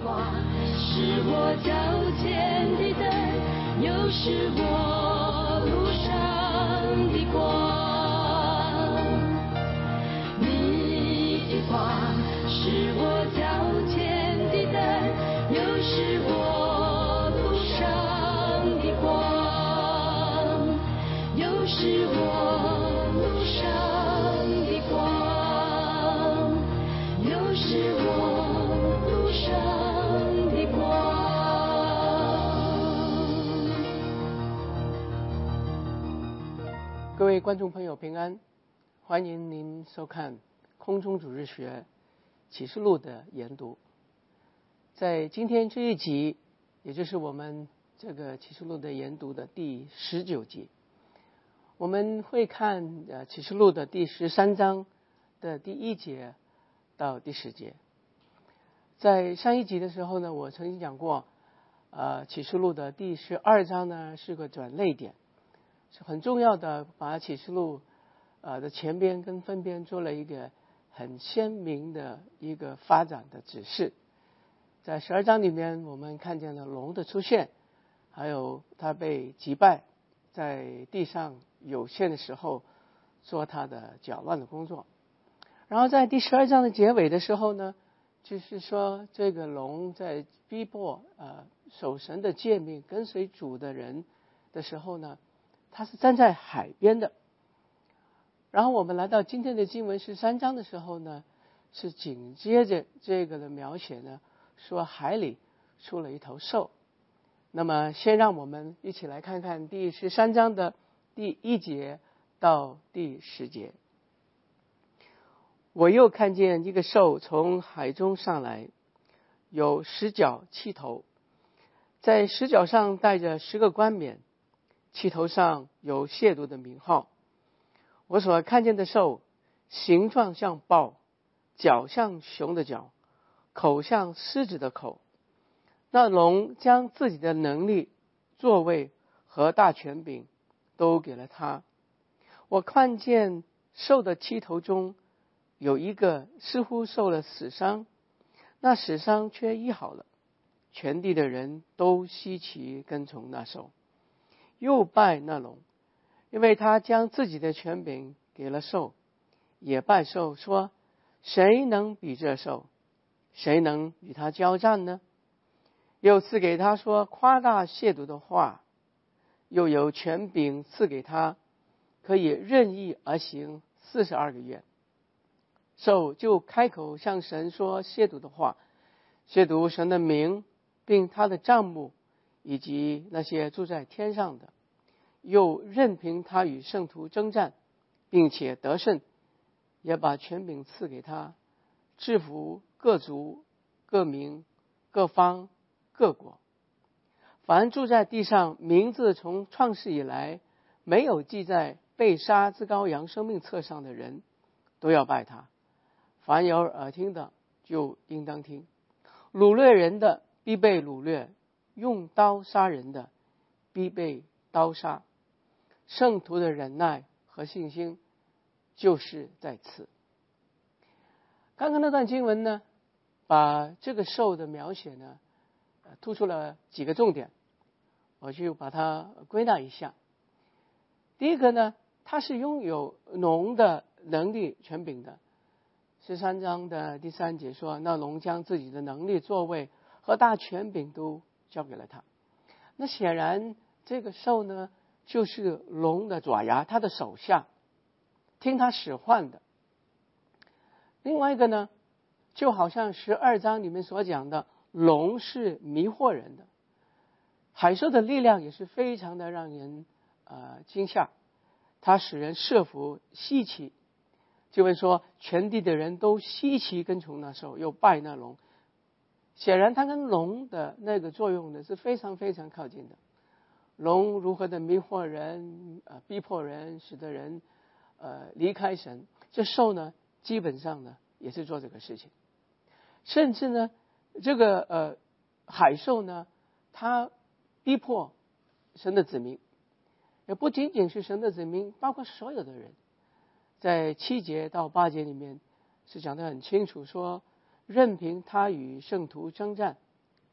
话是我脚前的灯，又是我路上的光。你的话是我脚前的灯，又是我路上的光，又是我路上的光，又是我路上的光。 各位观众朋友平安，欢迎您收看空中主日学启示录的研读。在今天这一集，也就是我们这个启示录的研读的第19集，我们会看启示录的第13章的第1节到第10节。在上一集的时候呢，我曾经讲过，启示录的第12章呢是个转捩点，是很重要的，把启示录的前边跟分边做了一个很鲜明的一个发展的指示。在12章里面，我们看见了龙的出现，还有他被击败，在地上有限的时候做他的搅乱的工作。然后在第12章的结尾的时候呢，就是说这个龙在逼迫守神的诫命跟随主的人的时候呢，他是站在海边的。然后我们来到今天的经文13章的时候呢，是紧接着这个的描写呢，说海里出了一头兽。那么先让我们一起来看看第13章的第1节到第10节。我又看见一个兽从海中上来，有10角7头，在10角上带着10个冠冕，7头上有亵渎的名号。我所看见的兽形状像豹，脚像熊的脚，口像狮子的口。那龙将自己的能力、座位和大权柄都给了他。我看见兽的7头中有一个似乎受了死伤，那死伤却医好了。全地的人都稀奇跟从那兽，又拜那龙，因为他将自己的权柄给了兽，也拜兽，说：谁能比这兽？谁能与他交战呢？又赐给他说夸大亵渎的话，又有权柄赐给他，可以任意而行42个月。兽就开口向神说亵渎的话，亵渎神的名，并他的帐幕，以及那些住在天上的。又任凭他与圣徒征战，并且得胜，也把权柄赐给他，制服各族、各民、各方、各国。凡住在地上，名字从创世以来没有记在被杀之羔羊生命册上的人，都要拜他。凡有耳听的，就应当听。掳掠人的必被掳掠，用刀杀人的必被刀杀。圣徒的忍耐和信心就是在此。刚刚那段经文呢，把这个兽的描写呢，突出了几个重点，我就把它归纳一下。第一个呢，它是拥有龙的能力权柄的。13章的第3节说，那龙将自己的能力、座位和大权柄都交给了他。那显然这个兽呢，就是龙的爪牙，他的手下，听他使唤的。另外一个呢，就好像12章里面所讲的，龙是迷惑人的。海兽的力量也是非常的让人惊吓，它使人设服稀奇。就会说全地的人都稀奇跟从那兽，又拜那龙。显然它跟龙的那个作用呢是非常非常靠近的。龙如何的迷惑人，逼迫人，使得人离开神，这兽呢基本上呢也是做这个事情。甚至呢这个海兽呢，它逼迫神的子民，也不仅仅是神的子民，包括所有的人。在7节到8节里面是讲得很清楚，说任凭他与圣徒征战，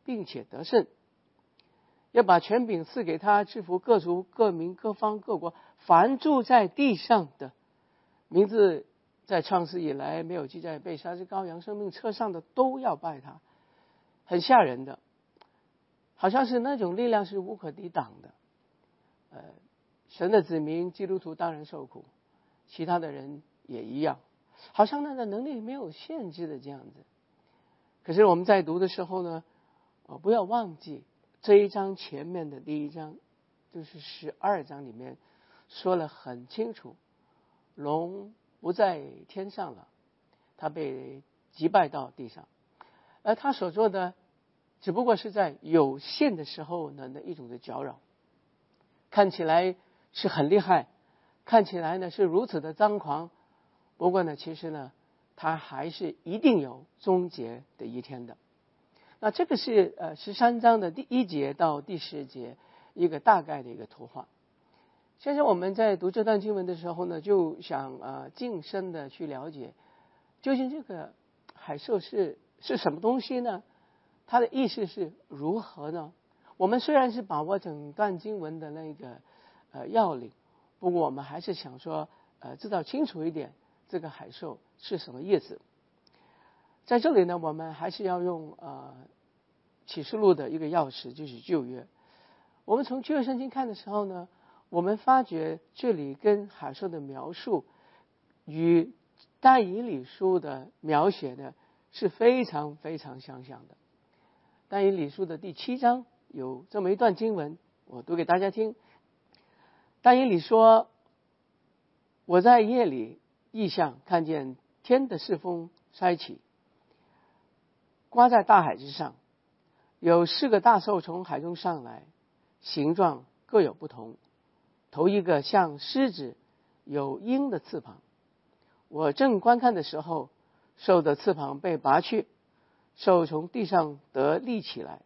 并且得胜，要把权柄赐给他，制服各族各民各方各国，凡住在地上的，名字在创世以来没有记在被杀之羔羊生命册上的，都要拜他。很吓人的，好像是那种力量是无可抵挡的。神的子民基督徒当然受苦，其他的人也一样，好像那个能力没有限制的这样子。可是我们在读的时候呢，不要忘记这一章前面的第一章，就是12章里面说了很清楚，龙不在天上了，他被击败到地上，而他所做的只不过是在有限的时候呢的一种的搅扰，看起来是很厉害，看起来呢是如此的张狂，不过呢其实呢它还是一定有终结的一天的。那这个是13章的第1节到第10节一个大概的一个图画。现在我们在读这段经文的时候呢，就想近身的去了解，究竟这个海兽是什么东西呢？它的意思是如何呢？我们虽然是把握整段经文的那个要领，不过我们还是想说知道清楚一点这个海兽是什么意思。在这里呢，我们还是要用启示录的一个钥匙，就是旧约。我们从旧约圣经看的时候呢，我们发觉这里跟海兽的描述与但以理书的描写呢是非常非常相像的。但以理书的第7章有这么一段经文，我读给大家听。但以理说，我在夜里异象看见天的四风衰起，刮在大海之上，有4个大兽从海中上来，形状各有不同，头一个像狮子，有鹰的翅膀。我正观看的时候，兽的翅膀被拔去，兽从地上得立起来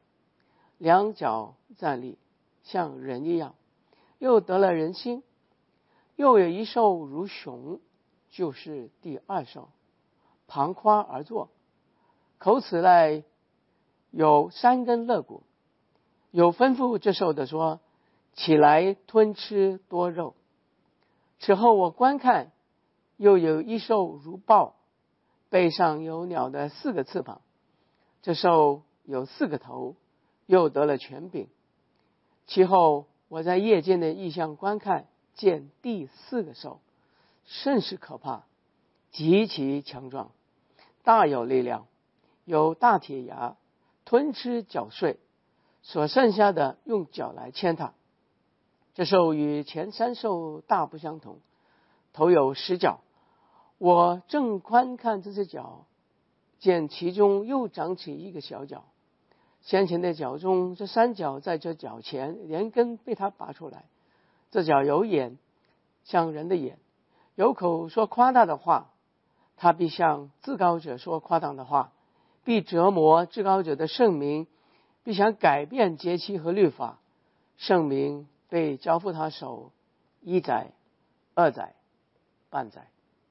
，2脚站立，像人一样，又得了人心。又有一兽如熊，就是第2兽，旁夸而坐，口齿内有3根肋骨，有吩咐这兽的说，起来吞吃多肉。此后我观看，又有一兽如豹，背上有鸟的4个翅膀，这兽有4个头，又得了权柄。其后我在夜间的异象观看，见第4个兽，甚是可怕，极其强壮，大有力量，有大铁牙，吞吃搅碎，所剩下的用脚来牵它。这兽与前3兽大不相同，头有10角。我正观看这只角，见其中又长起一个小角，先前的角中这3角在这角前连根被它拔出来。这角有眼，像人的眼，有口说夸大的话，他必向至高者说夸大的话，必折磨至高者的圣名，必想改变节期和律法。圣名被交付他手1载、2载、半载。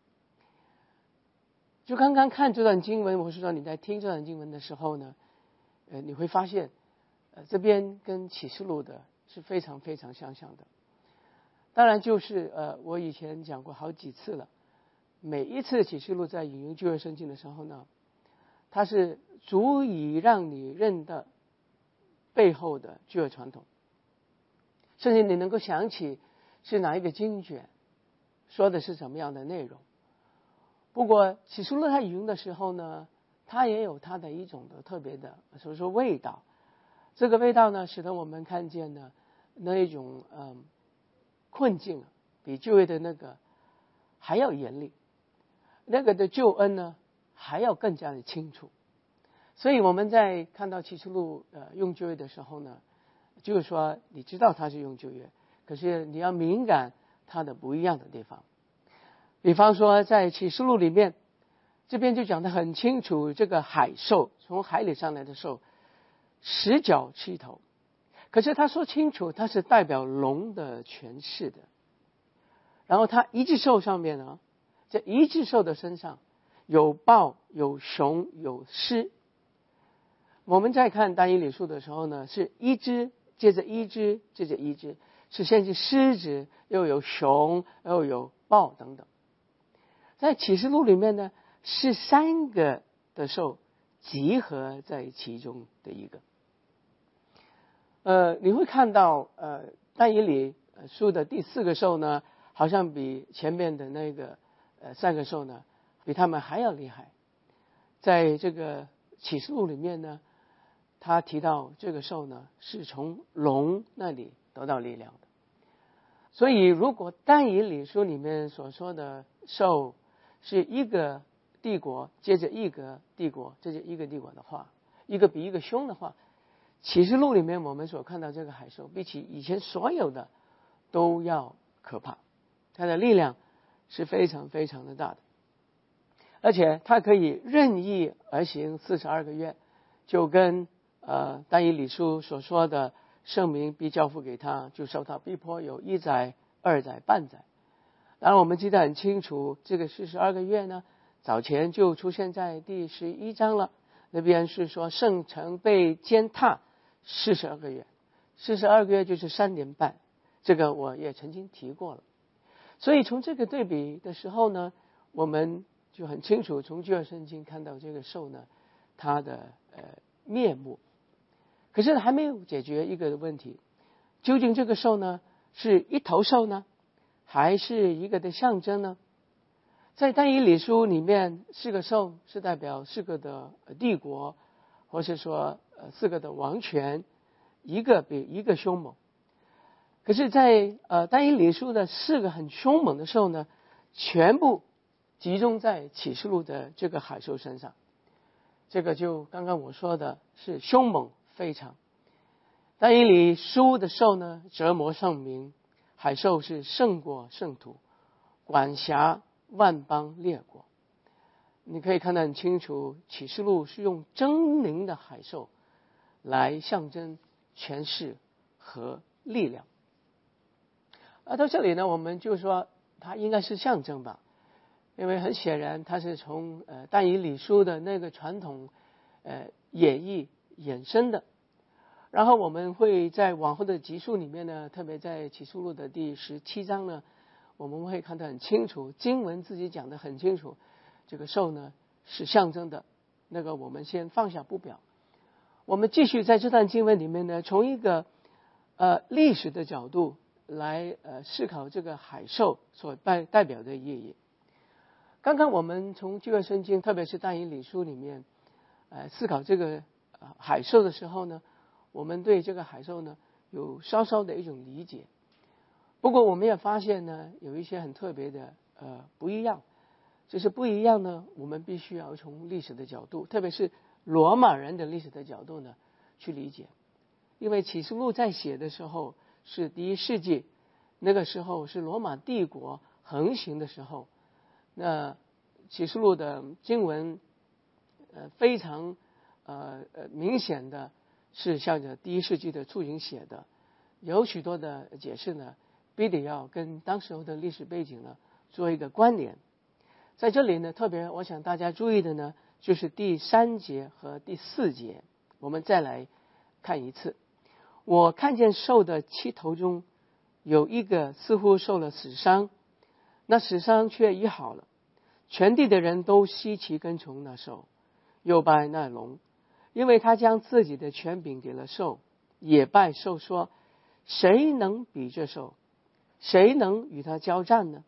就刚刚看这段经文，我是说你在听这段经文的时候呢，你会发现这边跟启示录的是非常非常相像的。当然就是我以前讲过好几次了，每一次启示录在引用旧约圣经的时候呢，它是足以让你认得背后的旧约传统，甚至你能够想起是哪一个经卷说的是什么样的内容。不过启示录它引用的时候呢，它也有它的一种的特别的所以说味道。这个味道呢，使得我们看见呢那一种困境比旧约的那个还要严厉，那个的救恩呢还要更加的清楚。所以我们在看到启示录用旧约的时候呢，就是说你知道它是用旧约，可是你要敏感它的不一样的地方。比方说在启示录里面，这边就讲得很清楚，这个海兽从海里上来的兽10角7头，可是他说清楚它是代表龙的权势的。然后它一只兽上面呢，这一只兽的身上有豹、有熊、有狮。 我们在看但以理书的时候呢，是一只接着一只接着一只，是先是狮子，又有熊，又有豹等等。在启示录里面呢，是3个的兽集合在其中的一个。你会看到但以理书的第4个兽呢，好像比前面的那个3个兽呢，比他们还要厉害。在这个启示录里面呢，他提到这个兽呢是从龙那里得到力量的。所以如果但以理书里面所说的兽是一个帝国接着一个帝国接着一个帝国的话，一个比一个凶的话，启示录里面我们所看到这个海兽比起以前所有的都要可怕，它的力量是非常非常的大的，而且它可以任意而行42个月，就跟但以理书所说的圣民必交付给他，就受他逼迫有1载2载半载。当然我们记得很清楚，这个42个月呢，早前就出现在第11章了，那边是说圣城被践踏42个月，42个月就是3年半，这个我也曾经提过了。所以从这个对比的时候呢，我们就很清楚从旧约圣经看到这个兽呢，它的面目。可是还没有解决一个问题，究竟这个兽呢是一头兽呢，还是一个的象征呢？在但以理书里面，4个兽是代表4个的帝国，或是说4个的王权，一个比一个凶猛。可是在但以理书的4个很凶猛的兽呢，全部集中在启示录的这个海兽身上。这个就刚刚我说的是凶猛非常。但以理书的兽呢，折磨圣民，海兽是胜过圣徒，管辖万邦列国。你可以看得很清楚，启示录是用狰狞的海兽来象征权势和力量。到这里呢，我们就说它应该是象征吧，因为很显然它是从但以理书的那个传统演绎衍生的。然后我们会在往后的集数里面呢，特别在启示录的第17章呢，我们会看得很清楚，经文自己讲得很清楚，这个兽呢是象征的。那个我们先放下不表，我们继续在这段经文里面呢，从一个历史的角度来思考这个海兽所代表的意义。刚刚我们从旧约圣经，特别是但以理书里面思考这个海兽的时候呢，我们对这个海兽呢有稍稍的一种理解。不过我们也发现呢，有一些很特别的不一样。就是不一样呢，我们必须要从历史的角度，特别是罗马人的历史的角度呢去理解。因为启示录在写的时候是第1世纪，那个时候是罗马帝国横行的时候，那启示录的经文非常明显的是向着第1世纪的处境写的，有许多的解释呢必得要跟当时候的历史背景呢做一个关联。在这里呢，特别我想大家注意的呢，就是第3节和第4节，我们再来看一次。我看见兽的7头中有一个似乎受了死伤，那死伤却医好了，全地的人都稀奇跟从那兽，又拜那龙，因为他将自己的权柄给了兽，也拜兽说，谁能比这兽？谁能与他交战呢？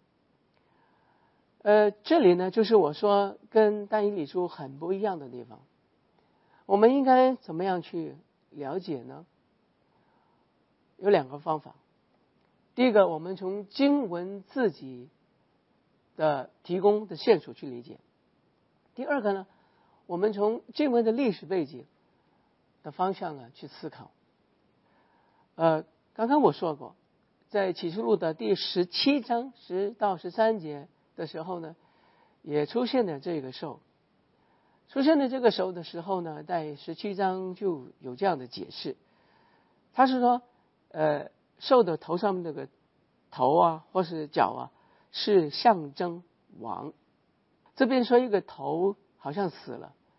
这里呢，就是我说跟但以理书很不一样的地方。我们应该怎么样去了解呢？有2个方法。第一个，我们从经文自己的提供的线索去理解。第二个呢，我们从经文的历史背景的方向呢去思考。刚刚我说过，在启示录的第17章10到13节的时候呢，也出现了这个兽。出现了这个兽的时候呢，在17章就有这样的解释。他是说兽的头上面那个头啊或是脚啊是象征王。这边说一个头好像死了，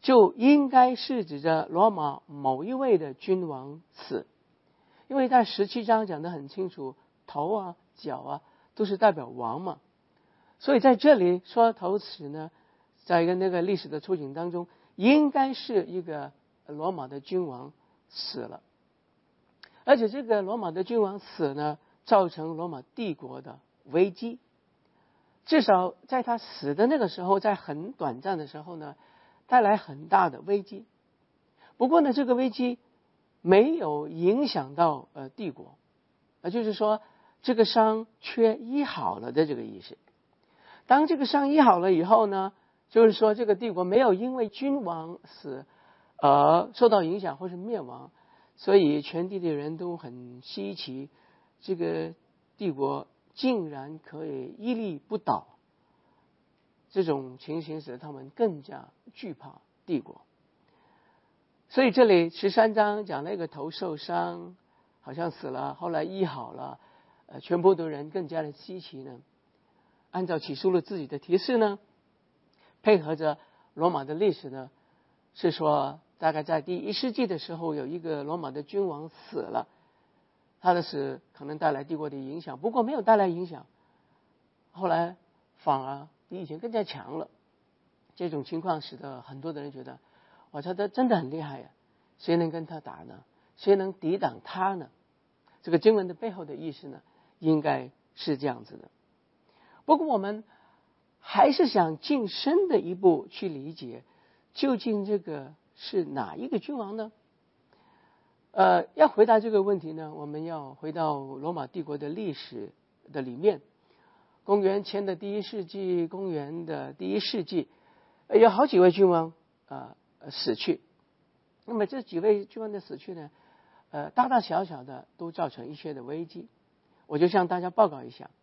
就应该是指着罗马某一位的君王死，因为在17章讲得很清楚，头啊脚啊都是代表王嘛，所以在这里说头死呢，在一个那个历史的处境当中，应该是一个罗马的君王死了，而且这个罗马的君王死呢，造成罗马帝国的危机，至少在他死的那个时候，在很短暂的时候呢，带来很大的危机。不过呢，这个危机没有影响到帝国，就是说这个伤却医好了的这个意思。当这个伤医好了以后呢，就是说这个帝国没有因为君王死而受到影响或是灭亡，所以全地的人都很稀奇，这个帝国竟然可以屹立不倒。这种情形使他们更加惧怕帝国。所以这里13章讲那个头受伤，好像死了，后来医好了，全部的人更加的稀奇呢。按照启示录自己的提示呢，配合着罗马的历史呢，是说大概在第1世纪的时候，有一个罗马的君王死了，他的死可能带来帝国的影响，不过没有带来影响，后来反而比以前更加强了。这种情况使得很多的人觉得，哇，他真的很厉害呀，谁能跟他打呢？谁能抵挡他呢？这个经文的背后的意思呢，应该是这样子的。不过我们还是想进深的一步去理解，究竟这个是哪一个君王呢？要回答这个问题呢，我们要回到罗马帝国的历史的里面。公元前的第1世纪，公元的第1世纪，有好几位君王死去。那么这几位君王的死去呢，大大小小的都造成一些的危机。我就向大家报告一下。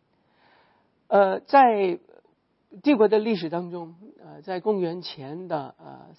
在帝国的历史当中，在公元前的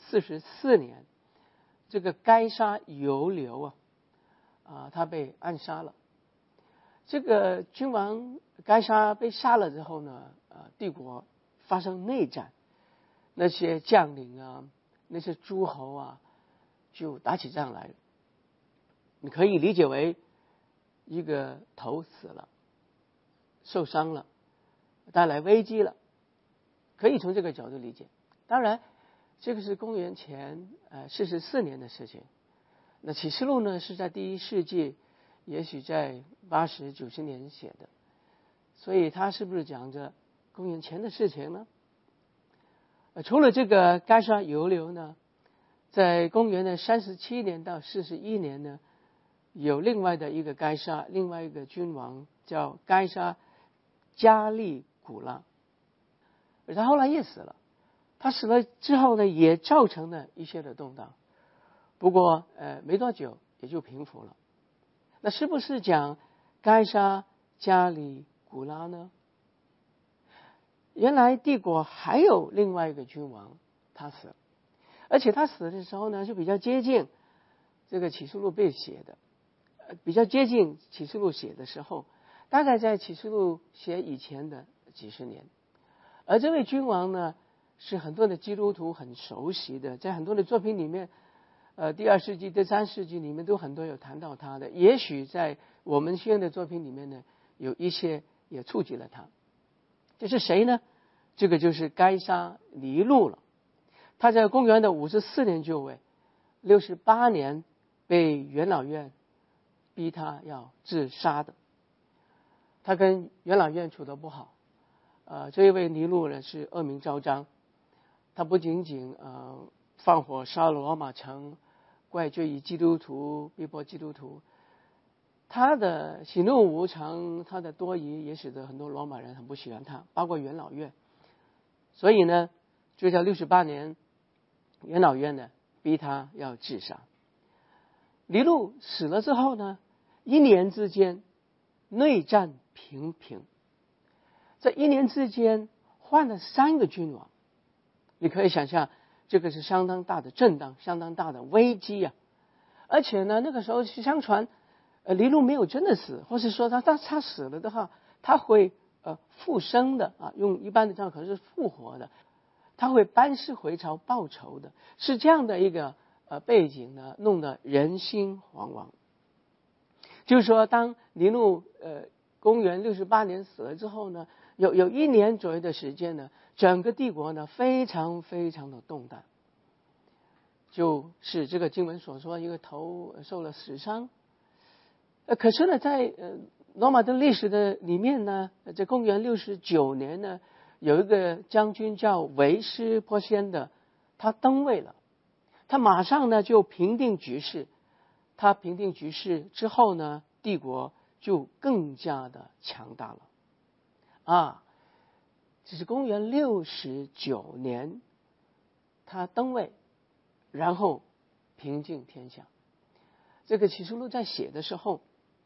44年，这个该杀尤留他被暗杀了。这个君王该杀被杀了之后呢，帝国发生内战，那些将领啊，那些诸侯啊，就打起仗来了。你可以理解为一个头死了，受伤了，带来危机了，可以从这个角度理解。当然这个是公元前44年的事情，那启示录呢是在第1世纪，也许在80、90年写的，所以他是不是讲着公元前的事情呢？除了这个该杀尤留呢，在公元的37年到41年呢，有另外的一个该杀，另外一个君王叫该杀加利古拉，而他后来也死了。他死了之后呢，也造成了一些的动荡，不过没多久也就平复了。那是不是讲该杀加利古拉呢？原来帝国还有另外一个君王，他死了，而且他死的时候呢，就比较接近这个启示录被写的，比较接近启示录写的时候，大概在启示录写以前的几十年。而这位君王呢，是很多的基督徒很熟悉的，在很多的作品里面，第2世纪、第3世纪里面都很多有谈到他的。也许在我们新约的作品里面呢，有一些也触及了他。这是谁呢？这个就是该杀尼禄了。他在公元的54年就位，68年被元老院逼他要自杀的。他跟元老院处得不好，这一位尼禄呢是恶名昭彰。他不仅仅放火烧了罗马城，怪罪于基督徒，逼迫基督徒。他的喜怒无常，他的多疑，也使得很多罗马人很不喜欢他，包括元老院。所以呢，就在68年，元老院呢逼他要自杀。尼禄死了之后呢，1年之间内战频频，在1年之间换了3个君王。你可以想象，这个是相当大的震荡，相当大的危机啊！而且呢，那个时候相传，尼禄没有真的死，或是说他死了的话，他会复生的啊，用一般的这样可能是复活的。 他会班师回朝报仇的，是这样的一个背景呢，弄得人心惶惶。就是说，当尼禄公元68年死了之后呢，有1年左右的时间呢，整个帝国呢非常非常的动荡，就是这个经文所说，一个头受了死伤。可是呢，在罗马的历史的里面呢，在公元69年呢，有一个将军叫维斯波先的，他登位了，他马上呢就平定局势。他平定局势之后呢，帝国就更加的强大了。这是公元69年，他登位，然后平定天下。这个启示录在写的时候，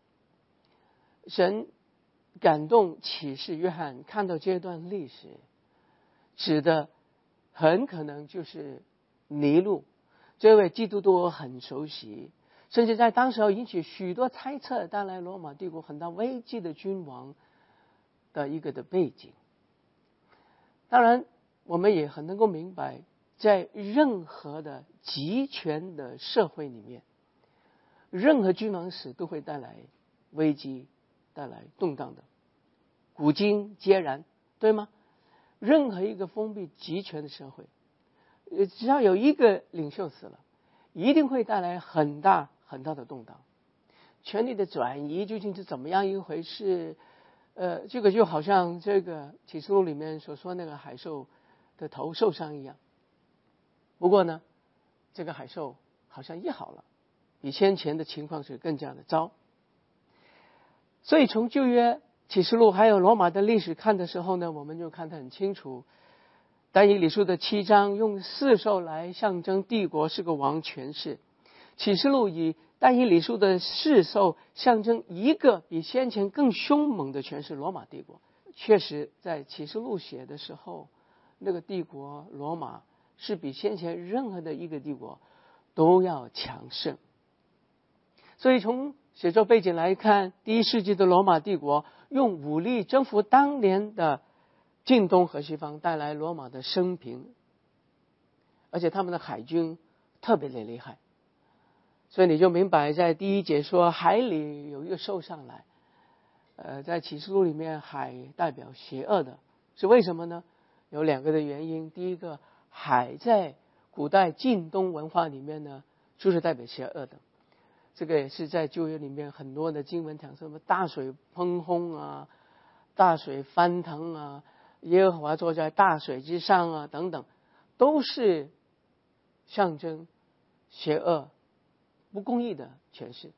神感动启示约翰看到这段历史，指的很可能就是尼禄，这位基督徒很熟悉，甚至在当时引起许多猜测，带来罗马帝国很大危机的君王的一个的背景。当然我们也很能够明白，在任何的集权的社会里面，任何君王死都会带来危机，带来动荡的，古今皆然，对吗？任何一个封闭集权的社会，只要有一个领袖死了，一定会带来很大很大的动荡。权力的转移究竟是怎么样一回事？这个就好像这个启示录里面所说那个海兽的头受伤一样。不过呢，这个海兽好像医好了，比先前的情况是更加的糟。所以从旧约启示录还有罗马的历史看的时候呢，我们就看得很清楚，但以理书的7章用4兽来象征帝国是个王权势，启示录以但以理书的4兽象征一个比先前更凶猛的权势罗马帝国。确实在启示录写的时候，那个帝国罗马是比先前任何的一个帝国都要强盛。所以从写作背景来看，第1世纪的罗马帝国用武力征服当年的近东和西方，带来罗马的升平，而且他们的海军特别的厉害。所以你就明白，在第1节说海里有一个兽上来，在启示录里面海代表邪恶的，是为什么呢？有2个的原因。第一个，海在古代近东文化里面呢，就是代表邪恶的。这个也是在旧约里面很多的经文讲什么大水喷轰啊，大水翻腾啊，耶和华坐在大水之上啊等等，都是象征邪恶不公义的诠释。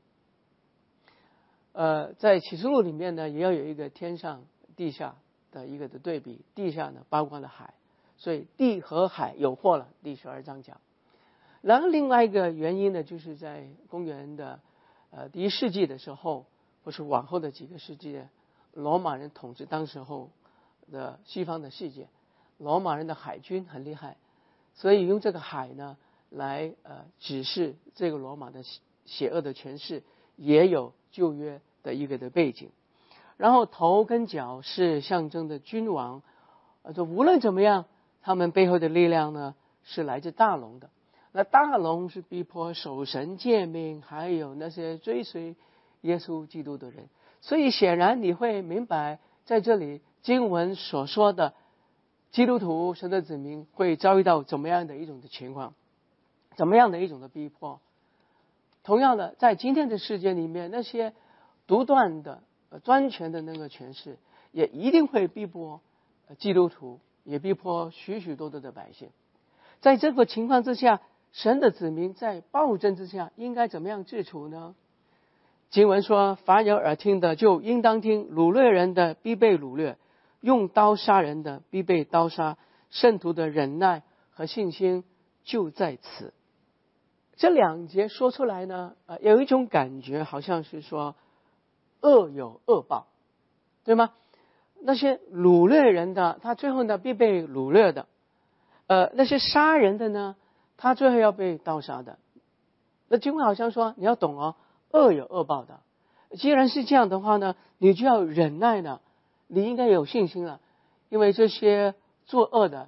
在启示录里面呢，也要有一个天上地下的一个的对比。地下呢包括了海，所以地和海有祸了，第12章讲。然后另外一个原因呢，就是在公元的第1世纪的时候，或是往后的几个世纪，罗马人统治当时候的西方的世界，罗马人的海军很厉害，所以用这个海呢来指示这个罗马的邪恶的权势，也有旧约的一个的背景。然后头跟脚是象征的君王，无论怎么样，他们背后的力量呢是来自大龙的。那大龙是逼迫守神诫命，还有那些追随耶稣基督的人。所以显然你会明白，在这里经文所说的基督徒神的子民会遭遇到怎么样的一种的情况，怎么样的一种的逼迫。同样的，在今天的世界里面，那些独断的专权的那个权势也一定会逼迫基督徒，也逼迫许许多多的百姓。在这个情况之下，神的子民在暴政之下应该怎么样自处呢？经文说，凡有耳听的就应当听，掳掠人的必被掳掠，用刀杀人的必被刀杀，圣徒的忍耐和信心就在此。这2节说出来呢，有一种感觉好像是说恶有恶报，对吗？那些掳掠人的，他最后呢必被掳掠的，那些杀人的呢，他最后要被刀杀的。那经文好像说，你要懂哦，恶有恶报的。既然是这样的话呢，你就要忍耐了，你应该有信心了，因为这些作恶的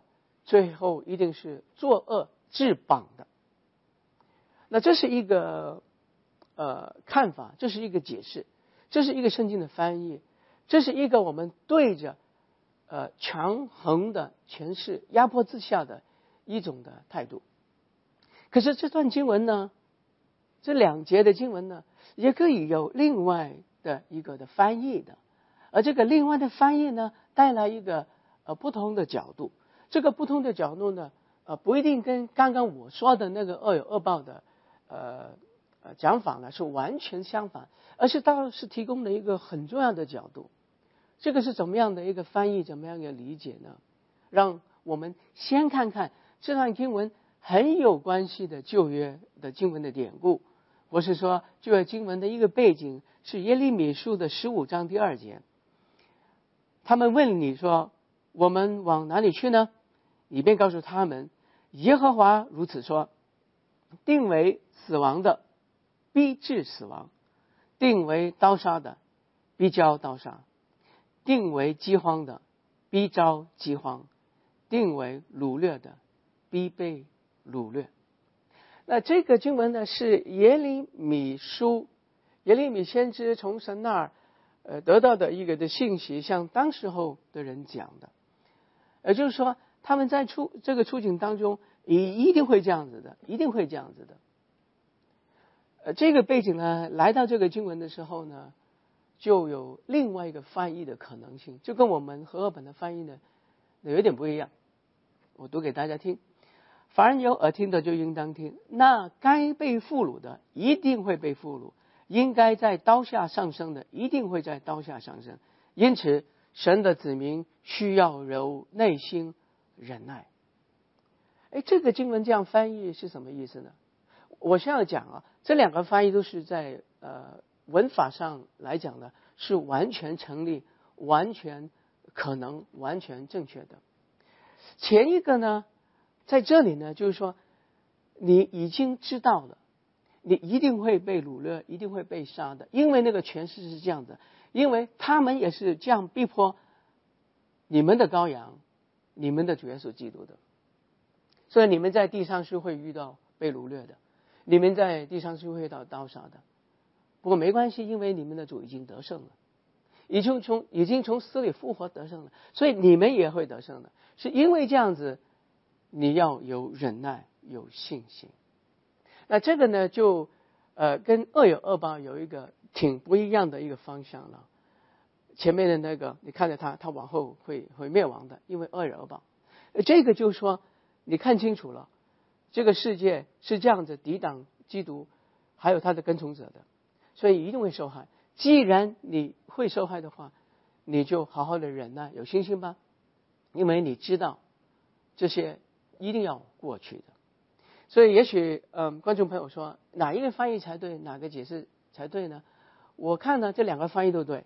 最后一定是作恶致绑的。那这是一个看法，这是一个解释，这是一个圣经的翻译，这是一个我们对着权衡的权势压迫之下的一种的态度。可是这段经文呢，这2节的经文呢，也可以有另外的一个的翻译的，而这个另外的翻译呢，带来一个不同的角度。这个不同的角度呢，不一定跟刚刚我说的那个恶有恶报的讲法呢是完全相反，而是倒是提供了一个很重要的角度。这个是怎么样的一个翻译，怎么样的理解呢？让我们先看看这段经文很有关系的旧约的经文的典故，或是说旧约经文的一个背景是耶利米书的15章第2节。他们问你说，我们往哪里去呢？你便告诉他们，耶和华如此说，定为死亡的必致死亡，定为刀杀的必遭刀杀，定为饥荒的必遭饥荒，定为掳掠的必被掳掠。那这个经文呢，是耶利米先知从神那儿得到的一个的信息，向当时候的人讲的。也就是说，他们在这个处境当中一定会这样子的，一定会这样子的。这个背景呢，来到这个经文的时候呢，就有另外一个翻译的可能性，就跟我们和合本的翻译呢有点不一样。我读给大家听：凡有耳听的就应当听，那该被俘虏的一定会被俘虏，应该在刀下上升的一定会在刀下上升。因此神的子民需要有内心忍耐。这个经文这样翻译是什么意思呢？我现在讲啊，这2个翻译都是在文法上来讲呢，是完全成立、完全可能、完全正确的。前一个呢，在这里呢，就是说你已经知道了，你一定会被掳掠，一定会被杀的，因为那个权势是这样的，因为他们也是这样逼迫你们的羔羊，你们的主耶稣基督的。所以你们在地上是会遇到被掳掠的，你们在地上是会遇到刀杀的。不过没关系，因为你们的主已经得胜了，已经从死里复活得胜了，所以你们也会得胜的。是因为这样子，你要有忍耐，有信心。那这个呢，就跟恶有恶报有一个挺不一样的一个方向了。前面的那个，你看着它往后会灭亡的，因为恶有恶报。这个就是说，你看清楚了，这个世界是这样子抵挡基督，还有他的跟从者的，所以一定会受害。既然你会受害的话，你就好好的忍耐，有信心吧，因为你知道这些一定要过去的。所以也许观众朋友说，哪一个翻译才对，哪个解释才对呢？我看呢，这2个翻译都对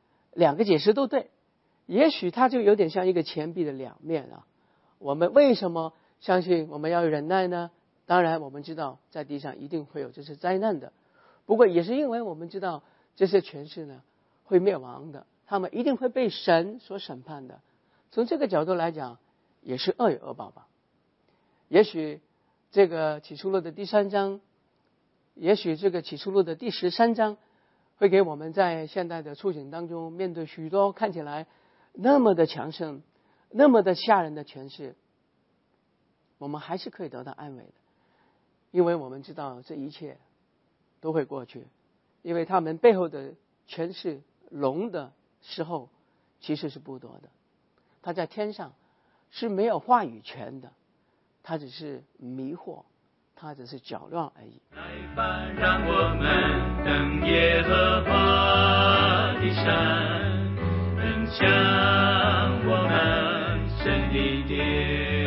，2个解释都对。也许它就有点像一个钱币的2面啊。我们为什么相信我们要忍耐呢？当然我们知道在地上一定会有这些灾难的，不过也是因为我们知道这些权势呢会灭亡的，他们一定会被神所审判的。从这个角度来讲，也是恶有恶报吧。也许这个启示录的第3章，也许这个启示录的第13章会给我们在现代的处境当中，面对许多看起来那么的强盛，那么的吓人的权势，我们还是可以得到安慰的，因为我们知道这一切都会过去，因为他们背后的权势龙的时候其实是不多的，他在天上是没有话语权的，他只是迷惑，他只是搅乱而已。 来吧，让我们登耶和华的山，分享我们神的殿。